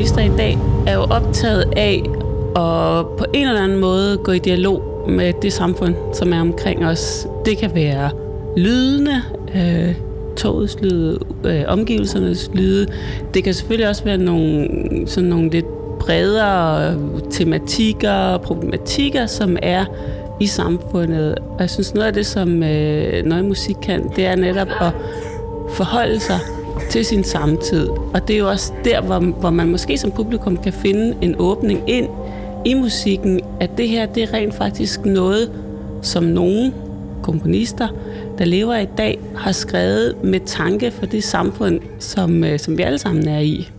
komponister i dag er jo optaget af at på en eller anden måde gå i dialog med det samfund, som er omkring os. Det kan være lydene, togets lyde, omgivelsernes lyde. Det kan selvfølgelig også være nogle lidt bredere tematikker og problematikker, som er i samfundet. Og jeg synes, noget af det, som Neue Musik kan, det er netop at forholde sig til sin samtid. Og det er jo også der, hvor man måske som publikum kan finde en åbning ind i musikken, at det her, det er rent faktisk noget, som nogle komponister, der lever i dag, har skrevet med tanke for det samfund, som vi alle sammen er i.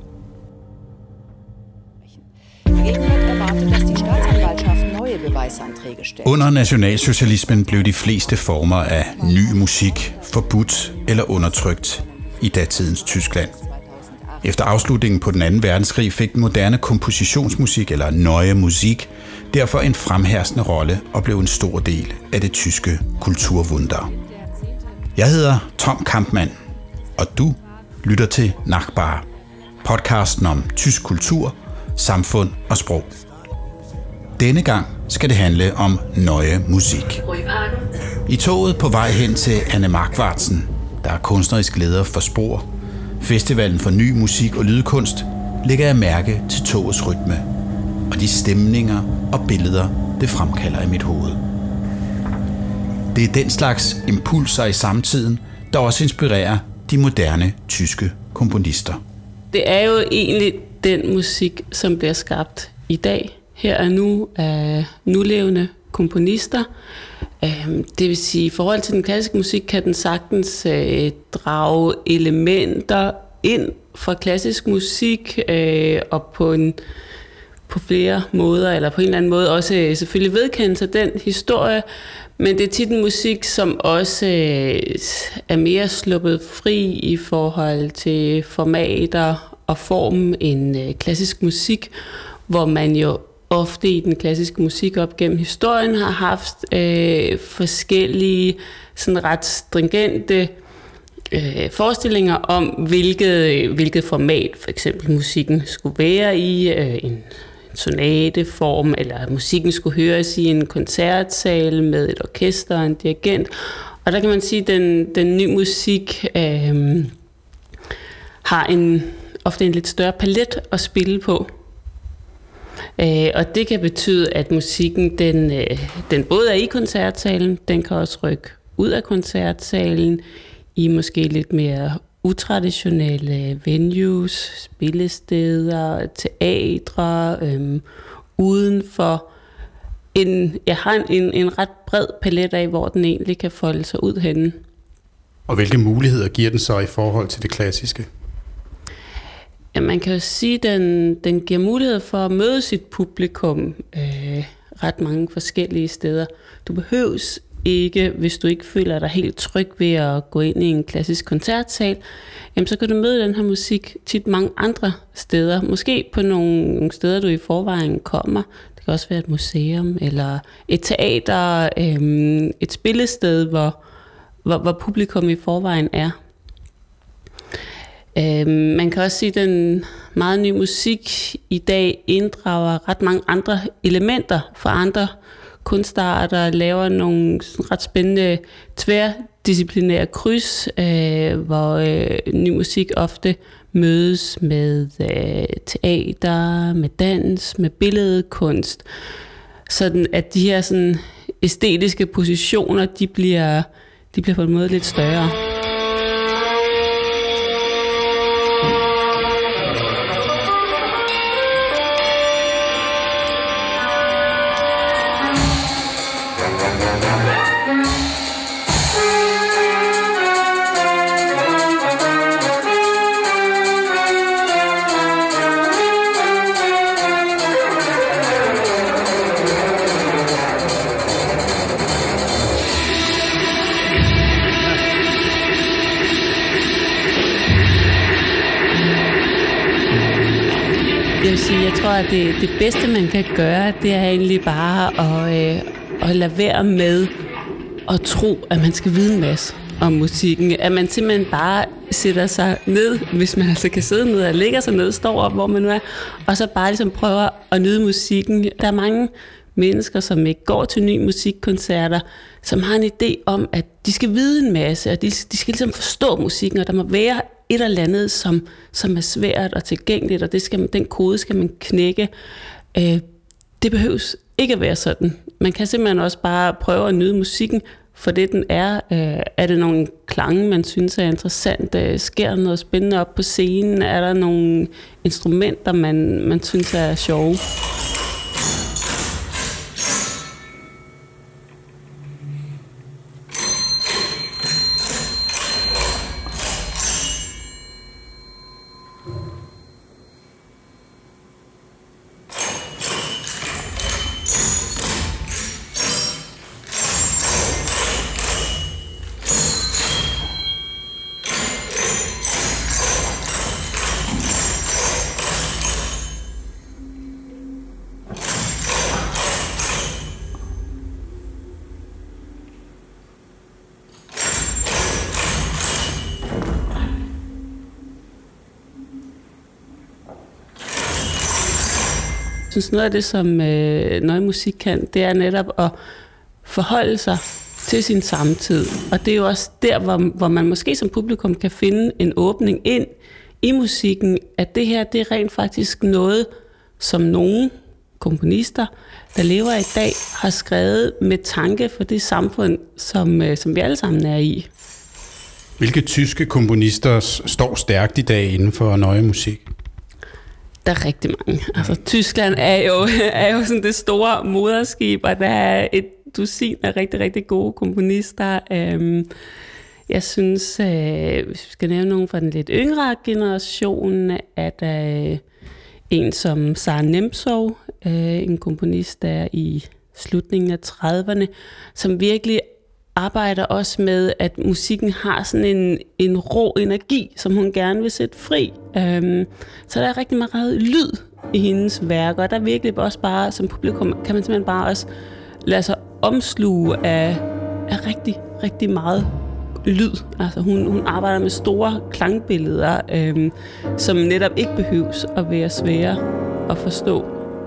Under nationalsocialismen blev de fleste former af ny musik forbudt eller undertrykt i datidens Tyskland. Efter afslutningen på den anden verdenskrig fik den moderne kompositionsmusik, eller Neue Musik, derfor en fremherskende rolle og blev en stor del af det tyske kulturwunder. Jeg hedder Tom Kampmann, og du lytter til Nachbar, podcasten om tysk kultur, samfund og sprog. Denne gang skal det handle om Neue Musik. I toget på vej hen til Anne Markvartsen, der er kunstnerisk leder for Spor, Festivalen for Ny Musik og Lydkunst, lægger jeg mærke til togets rytme og de stemninger og billeder, det fremkalder i mit hoved. Det er den slags impulser i samtiden, der også inspirerer de moderne tyske komponister. Det er jo egentlig den musik, som bliver skabt i dag, her og nu, af nulevende komponister. Det vil sige, i forhold til den klassiske musik, kan den sagtens drage elementer ind fra klassisk musik, og på flere måder, eller på en eller anden måde også selvfølgelig vedkende sig den historie, men det er tit en musik, som også er mere sluppet fri i forhold til formater og form end klassisk musik, hvor man jo ofte i den klassiske musik op gennem historien har haft forskellige sådan ret stringente forestillinger om, hvilket format for eksempel musikken skulle være i, en sonateform, eller musikken skulle høres i en koncertsal med et orkester og en dirigent. Og der kan man sige, at den nye musik har ofte en lidt større palet at spille på. Og det kan betyde, at musikken den både er i koncertsalen, den kan også rykke ud af koncertsalen i måske lidt mere utraditionelle venues, spillesteder, teatre, udenfor. Jeg har en ret bred palet af, hvor den egentlig kan folde sig ud henne. Og hvilke muligheder giver den så i forhold til det klassiske? Ja, man kan jo sige, at den giver mulighed for at møde sit publikum ret mange forskellige steder. Du behøves ikke, hvis du ikke føler dig helt tryg ved at gå ind i en klassisk koncertsal, jamen så kan du møde den her musik tit mange andre steder. Måske på nogle steder, du i forvejen kommer. Det kan også være et museum, eller et teater, et spillested, hvor publikum i forvejen er. Man kan også sige, at den meget nye musik i dag inddrager ret mange andre elementer fra andre kunstarter, laver nogle ret spændende tværdisciplinære kryds, hvor ny musik ofte mødes med teater, med dans, med billedkunst, sådan at de her sådan æstetiske positioner, de bliver på en måde lidt større. Jeg tror, at det bedste, man kan gøre, det er egentlig bare at lade være med at tro, at man skal vide en masse. om musikken, at man simpelthen bare sætter sig ned, hvis man altså kan sidde ned og lægger sig ned, står op, hvor man nu er, og så bare ligesom prøver at nyde musikken. Der er mange mennesker, som ikke går til nye musikkoncerter, som har en idé om, at de skal vide en masse, og de skal ligesom forstå musikken, og der må være et eller andet, som er svært og tilgængeligt, og den kode skal man knække. Det behøves ikke at være sådan. Man kan simpelthen også bare prøve at nyde musikken, for det den er. Er det nogle klange, man synes er interessant? Sker der noget spændende op på scenen? Er der nogle instrumenter, man synes er sjove? Jeg synes, noget af det, som Neue Musik kan, det er netop at forholde sig til sin samtid. Og det er jo også der, hvor man måske som publikum kan finde en åbning ind i musikken, at det her, det er rent faktisk noget, som nogle komponister, der lever i dag, har skrevet med tanke for det samfund, som vi alle sammen er i. Hvilke tyske komponister står stærkt i dag inden for Neue Musik? Der er rigtig mange. Altså, Tyskland er jo sådan det store moderskib, og der er et dusin af rigtig, rigtig gode komponister. Jeg synes, hvis vi skal nævne nogen fra den lidt yngre generation, at en som Sarah Nemtsov, en komponist der i slutningen af 30'erne, som virkelig arbejder også med, at musikken har sådan en rå energi, som hun gerne vil sætte fri. Så der er rigtig meget lyd i hendes værker, og der er virkelig også bare, som publikum, kan man simpelthen bare også lade sig omsluge af rigtig, rigtig meget lyd. Altså hun arbejder med store klangbilleder, som netop ikke behøves at være svære at forstå.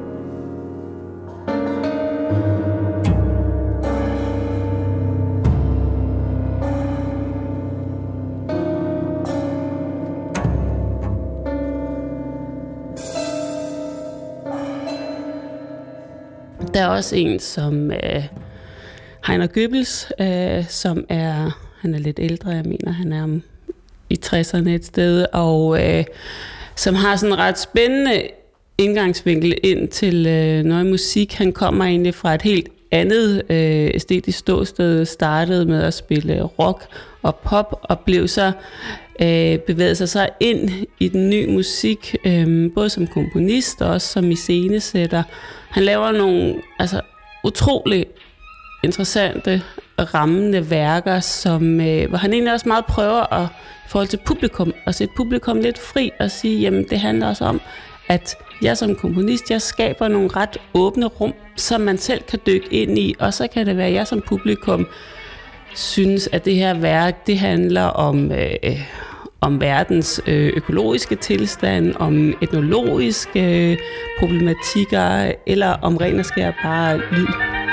Der er også en som Heiner Goebbels, som han er lidt ældre, jeg mener, han er i 60'erne et sted, og som har sådan en ret spændende indgangsvinkel ind til Neue Musik. Han kommer egentlig fra et helt andet æstetisk ståsted, startede med at spille rock og pop, og blev så bevæget sig så ind i den nye musik, både som komponist og også som iscenesætter. Han laver nogle utrolig interessante, rammende værker, hvor han egentlig også meget prøver at, i forhold til publikum, at sætte publikum lidt fri og sige, jamen det handler også om, at jeg som komponist, jeg skaber nogle ret åbne rum, som man selv kan dykke ind i, og så kan det være, at jeg som publikum synes, at det her værk, det handler om verdens økologiske tilstand, om etnologiske problematikker, eller om ren og skær bare lyd.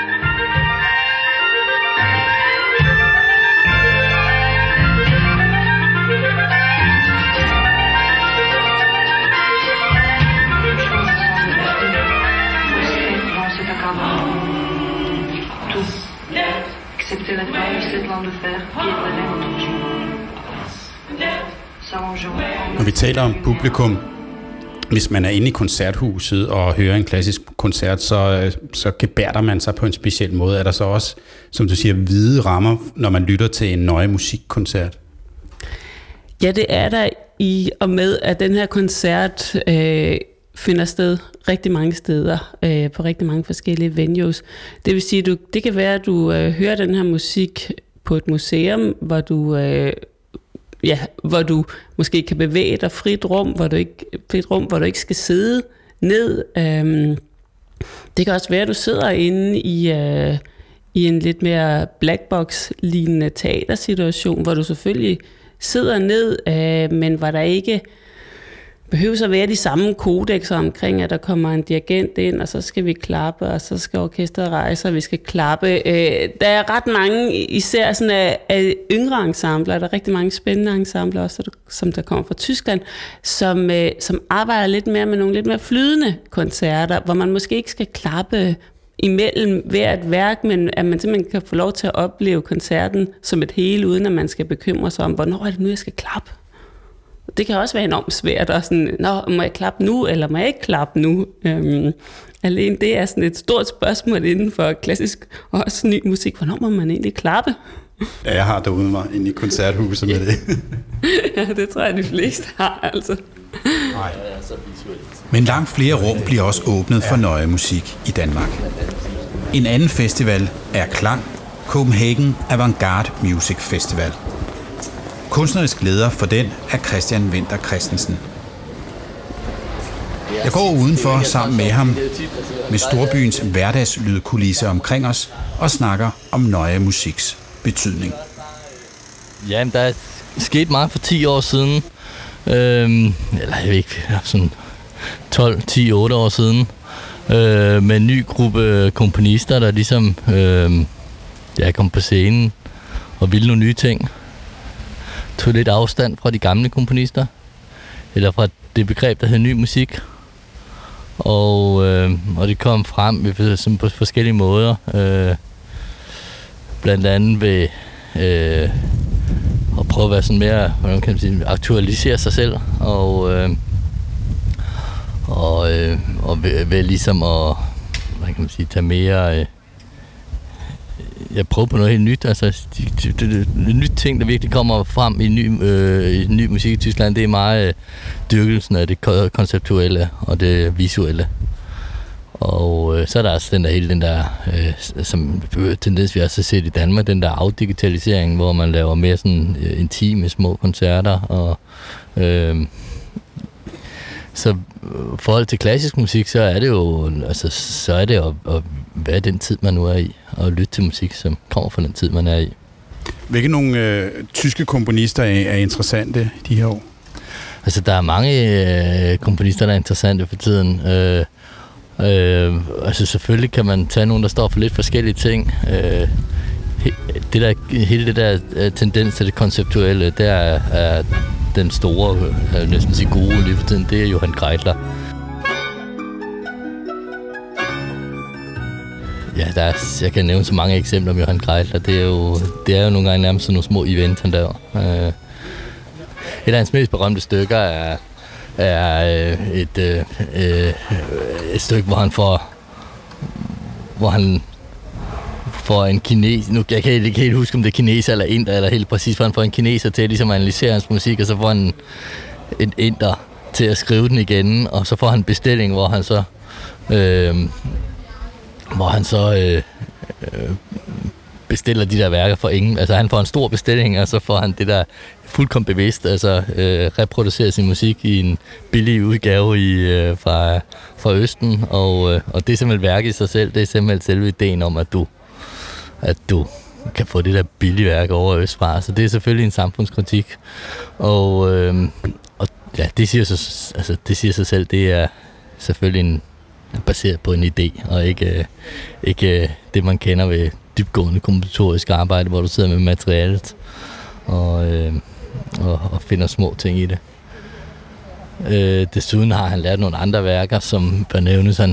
Når vi taler om publikum, hvis man er inde i koncerthuset og hører en klassisk koncert, så gebærder man sig på en speciel måde. Er der så også, som du siger, hvide rammer, når man lytter til en Neue Musik-koncert? Ja, det er der i og med, at den her koncert finder sted rigtig mange steder, på rigtig mange forskellige venues. Det vil sige, det kan være, at du hører den her musik på et museum, hvor du måske kan bevæge dig frit rum, hvor du ikke skal sidde ned. Det kan også være, at du sidder inde i en lidt mere blackbox-lignende teatersituation, hvor du selvfølgelig sidder ned, men hvor der ikke behøver at være de samme kodexer omkring, at der kommer en dirigent ind, og så skal vi klappe, og så skal orkestret rejse, og vi skal klappe. Der er ret mange, især sådan af yngre ensembler, der er rigtig mange spændende ensembler også, som der kommer fra Tyskland, som arbejder lidt mere med nogle lidt mere flydende koncerter, hvor man måske ikke skal klappe imellem hvert værk, men at man simpelthen kan få lov til at opleve koncerten som et hele, uden at man skal bekymre sig om, hvornår er det nu, jeg skal klappe. Det kan også være enormt svært, og sådan, må jeg klappe nu, eller må jeg ikke klappe nu? Alene det er sådan et stort spørgsmål inden for klassisk og også ny musik. Hvornår må man egentlig klappe? Ja, jeg har derude mig inde i koncerthuset med det. Ja, det tror jeg, de fleste har, altså. Nej. Men langt flere rum bliver også åbnet for Neue Musik i Danmark. En anden festival er Klang, Copenhagen Avantgarde Music Festival. Kunstnerisk leder for den er Christian Winther Christensen. Jeg går udenfor sammen med ham, med storbyens hverdagslydkulisse omkring os, og snakker om Neue Musiks betydning. Jamen, der er sket meget for 10 år siden. Eller jeg ved ikke, sådan 12, 10, 8 år siden. Med en ny gruppe komponister, der ligesom kom på scenen og ville nogle nye ting. Tog lidt afstand fra de gamle komponister, eller fra det begreb, der hedder ny musik. Og det kom frem på forskellige måder. Blandt andet ved at prøve at være sådan mere, hvordan kan man sige, aktualisere sig selv, og ved ligesom at, hvad kan man sige, tage mere. Jeg prøver på noget helt nyt, altså det nyt ting, der virkelig kommer frem i ny musik i Tyskland, det er meget dyrkelsen af det konceptuelle og det visuelle. Og så er der også hele den der, som tendens vi også har set i Danmark, den der afdigitalisering, hvor man laver mere sådan intime små koncerter. Og så forhold til klassisk musik, så er det jo, altså så er det at være den tid, man nu er i, og lytte til musik, som kommer fra den tid, man er i. Hvilke nogle tyske komponister er interessante de her år? Altså, der er mange komponister, der er interessante for tiden. Altså, selvfølgelig kan man tage nogen, der står for lidt forskellige ting. Hele det der tendens til det konceptuelle, der er den store, jeg vil næsten sige gode lige for tiden, det er Johann Kreidler. Ja, jeg kan nævne så mange eksempler om Johann Kreidler. Det er jo nogle gange nærmest sådan nogle små events, han laver. Et af hans mest berømte stykker er et stykke, hvor han får en kines. Nu jeg kan ikke helt huske, om det er kineser eller inder, eller helt præcis, hvor han får en kineser til at ligesom analysere hans musik, og så får han en inder til at skrive den igen, og så får han en bestilling, hvor han så bestiller de der værker for ingen. Altså han får en stor bestilling, og så får han det der fuldkommen bevidst, altså reproducere sin musik i en billig udgave fra Østen, og det er simpelthen værk i sig selv. Det er simpelthen selve ideen om, at du kan få det der billige værk over Østfra. Så det er selvfølgelig en samfundskritik, og ja, det siger sig selv. Det er selvfølgelig baseret på en idé, og ikke det, man kender ved dybgående kompositorisk arbejde, hvor du sidder med materialet og finder små ting i det. Desuden har han lært nogle andre værker, som bør nævnes. Han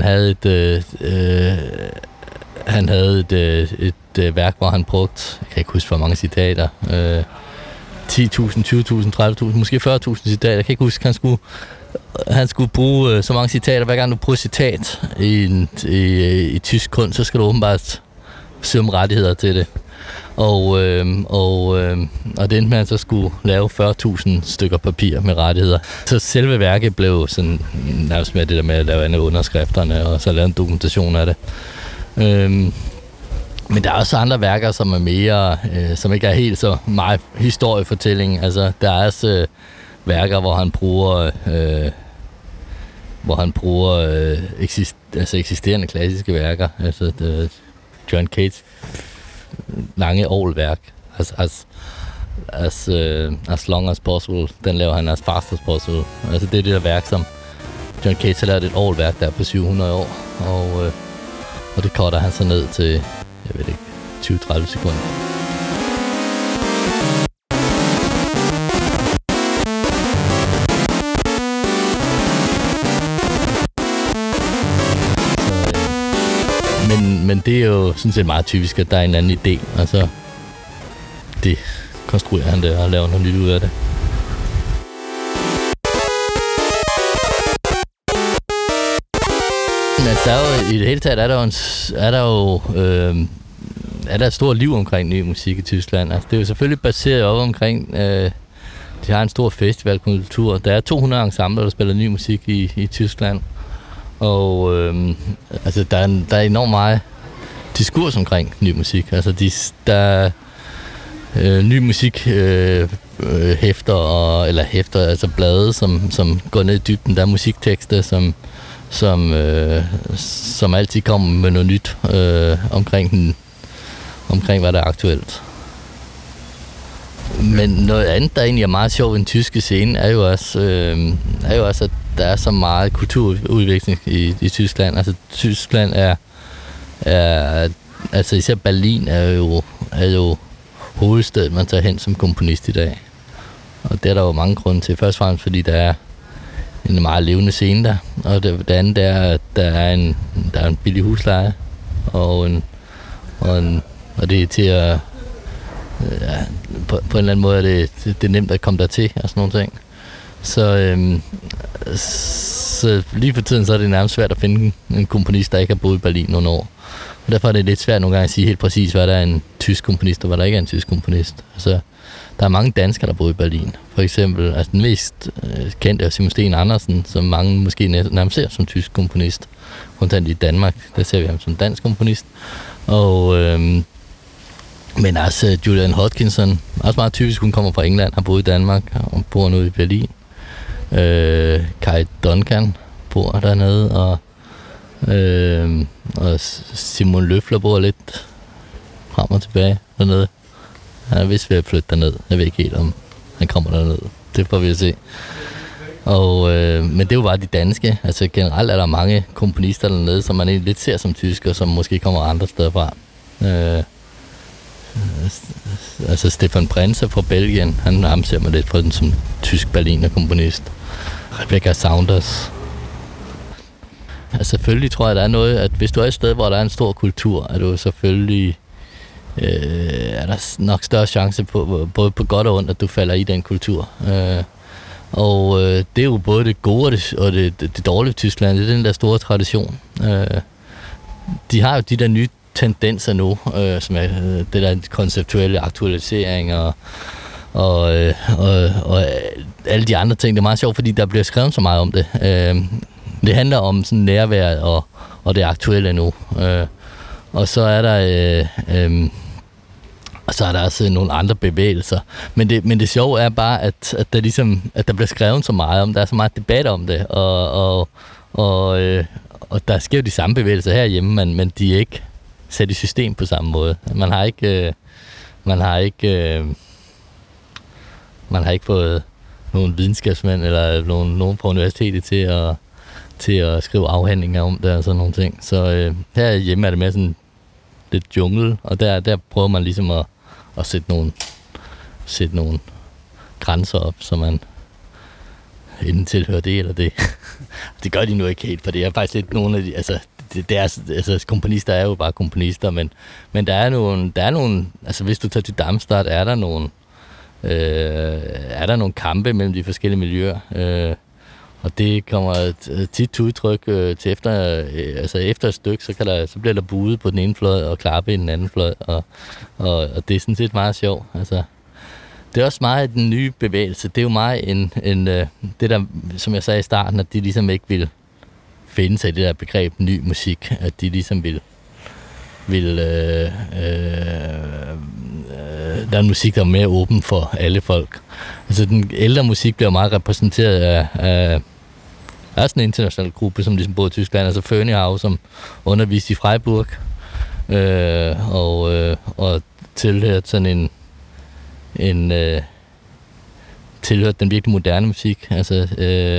havde et værk, hvor han brugte, jeg kan ikke huske hvor mange citater, 10.000, 20.000, 30.000, måske 40.000 citater. Jeg kan ikke huske, han skulle bruge så mange citater. Hver gang du bruger citat i tysk kunst, så skal du åbenbart søge om rettigheder til det. Og det endte med, at han så skulle lave 40.000 stykker papir med rettigheder. Så selve værket blev sådan nærmest med det der med at lave andre underskrifterne, og så lave en dokumentation af det. Men der er også andre værker, som er mere, som ikke er helt så meget historiefortælling. Altså, der er også værker, hvor han bruger eksisterende klassiske værker. Altså John Cates lange orgelværk. As long as possible, den laver han as fast as possible. Altså det er det der værk, som John Cage har lavet et orgelværk der på 700 år, og det cutter han så ned til, jeg ved ikke, 20-30 sekunder. Men det er jo sådan set meget typisk, at der er en anden idé, og så det konstruerer han det og laver noget nyt ud af det. Men der er jo, i det hele taget er der et stort liv omkring ny musik i Tyskland. Altså, det er jo selvfølgelig baseret op omkring, de har en stor festivalkultur. Der er 200 ensembler, der spiller ny musik i Tyskland. Og altså, der er enormt meget diskurs omkring ny musik. Altså, der ny musik hæfter, altså blade, som går ned i dybden. Der er musiktekster, som altid kommer med noget nyt omkring hvad der er aktuelt. Men noget andet, der egentlig er meget sjovt i den tyske scene, er jo også, at der er så meget kulturudveksling i Tyskland. Altså Tyskland er altså især Berlin er jo hovedstedet, man tager hen som komponist i dag. Og det er der jo mange grunde til. Først og fremmest, fordi der er en meget levende scene der. Og det andet er, at der er en billig husleje. Og det er til at... Ja, på en eller anden måde er det er nemt at komme der til og sådan nogle ting. Så lige for tiden så er det nærmest svært at finde en komponist, der ikke har boet i Berlin nogle år. Og derfor er det lidt svært nogle gange at sige helt præcis, hvad der er en tysk komponist, og hvad der ikke er en tysk komponist. Altså, der er mange danskere, der bor i Berlin. For eksempel, altså den mest kendte er Simon Sten Andersen, som mange måske nærmest ser som tysk komponist. Kontant i Danmark, der ser vi ham som dansk komponist. Men også Julian Hodgkinson, også meget typisk, hun kommer fra England, har boet i Danmark og bor nu i Berlin. Kai Duncan bor dernede, og Simon Løfler bor lidt frem og tilbage dernede. Han er vist ved at flytte derned. Jeg ved ikke helt, om han kommer derned. Det får vi at se. Men det er jo bare de danske. Altså generelt er der mange komponister dernede, som man egentlig lidt ser som tysker, som måske kommer andre steder fra. Altså Stefan Prince fra Belgien, ham ser man lidt fra som tysk Berliner komponist. Rebecca Saunders. Altså selvfølgelig tror jeg, der er noget, at hvis du er et sted, hvor der er en stor kultur, er du selvfølgelig er der nok større chance på, både på godt og ondt, at du falder i den kultur. Det er jo både det gode og det dårlige Tyskland, det er den der store tradition. De har jo de der nye tendenser nu, som er det der konceptuelle aktualisering og alle de andre ting. Det er meget sjovt, fordi der bliver skrevet så meget om det. Det handler om sådan nærværet og det aktuelle nu. Og så er der også nogle andre bevægelser. Men det sjove er bare, at der ligesom, at der bliver skrevet så meget om, der er så meget debat om det, og der sker jo de samme bevægelser herhjemme, men de er ikke sat i system på samme måde. Man har ikke fået nogle videnskabsmænd eller nogen på universitetet til at skrive afhandlinger om det og sådan nogle ting. Så herhjemme er det mere sådan lidt jungle, og der prøver man ligesom at sætte nogle grænser op, så man enten tilhører det eller det. Det gør de nu ikke helt, for det er faktisk lidt nogle af de, altså komponister er jo bare komponister, men der er nogle, altså hvis du tager til Darmstadt, er der nogle kampe mellem de forskellige miljøer, og det kommer tit til udtryk til efter et stykke, så bliver der buet på den ene fløj og klappe i den anden fløj, og det er sådan set meget sjovt. Altså, det er også meget den nye bevægelse. Det er jo meget en det der, som jeg sagde i starten, at de ligesom ikke vil finde sig i det der begreb ny musik, at de ligesom vil der er en musik, der er mere åben for alle folk. Altså den ældre musik bliver meget repræsenteret af sådan en international gruppe, som ligesom bor i Tyskland, altså Ferneyhough, som underviste i Freiburg, og tilhørte sådan tilhørte den virkelig moderne musik, altså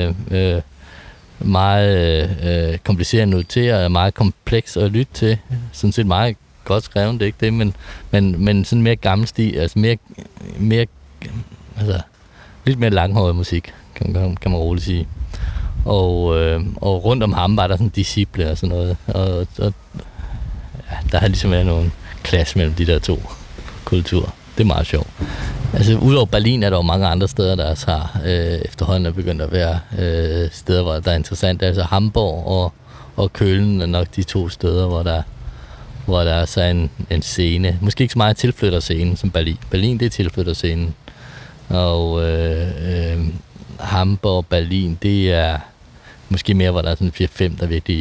meget kompliceret at notere og meget kompleks at lytte til, sådan set meget godt skrevet, det er ikke det, men sådan mere gammel stil, altså mere altså lidt mere langhåret musik, kan man roligt sige. Og rundt om ham var der sådan disciple og sådan noget, og ja, der har ligesom været nogle clash mellem de der to kulturer. Det er meget sjovt. Altså udover Berlin er der jo mange andre steder, der også har efterhånden er begyndt at være steder, hvor der er interessant. Altså Hamburg og Køln er nok de to steder, hvor der er så en scene. Måske ikke så meget tilflytterscene som Berlin. Berlin, det er tilflytterscenen. Og Hamburg og Berlin, det er måske mere, hvor der er sådan 4-5,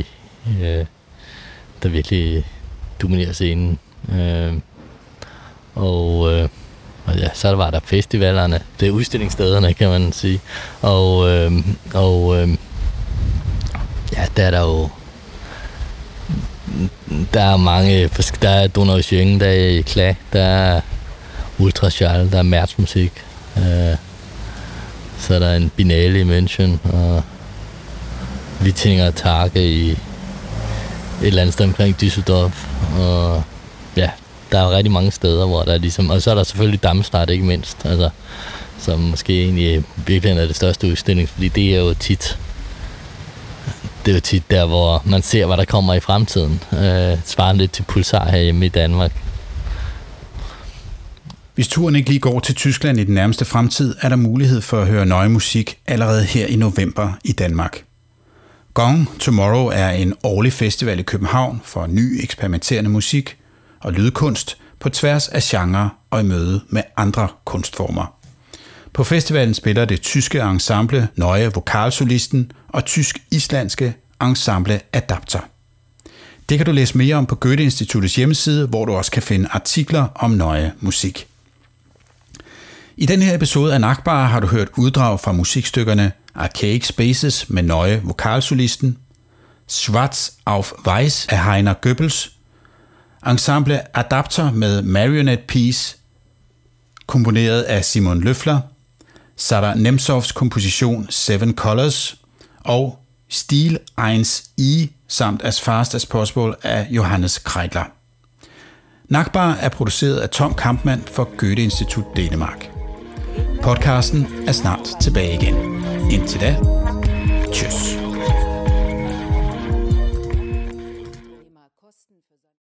der virkelig dominerer scenen. Og ja, så var der festivalerne, det er udstillingsstederne, kan man sige. Og ja, der er der jo der er mange, der er Donaueschingen, der er Eclat, der er Ultraschall, der er Märzmusik, så er der en Binale i München, og Wittinger Tage i et eller andet sted omkring Düsseldorf, og ja, der er rigtig mange steder, hvor der er ligesom, og så er der selvfølgelig Darmstadt, ikke mindst, altså, som måske egentlig virkelig er det største udstilling, fordi det er jo tit der, hvor man ser, hvad der kommer i fremtiden. Svarende lidt til Pulsar herhjemme i Danmark. Hvis turen ikke lige går til Tyskland i den nærmeste fremtid, er der mulighed for at høre Neue Musik allerede her i november i Danmark. Gong Tomorrow er en årlig festival i København for ny eksperimenterende musik og lydkunst på tværs af genre og i møde med andre kunstformer. På festivalen spiller det tyske ensemble Neue Vokalsolisten og tysk-islandske ensemble Adapter. Det kan du læse mere om på Goethe-instituttets hjemmeside, hvor du også kan finde artikler om Neue Musik. I den her episode af Nachbar har du hørt uddrag fra musikstykkerne Archaic Spaces med Neue Vokalsolisten, Schwarz auf Weiß af Heiner Goebbels, ensemble Adapter med Marionette Piece, komponeret af Simon Løffler, Sara Nemtsovs komposition Seven Colors og Stil 1i samt As Fast As Possible af Johannes Kreidler. Nachbar er produceret af Tom Kampmann for Goethe-institut Danmark. Podcasten er snart tilbage igen. Indtil da, tschüss.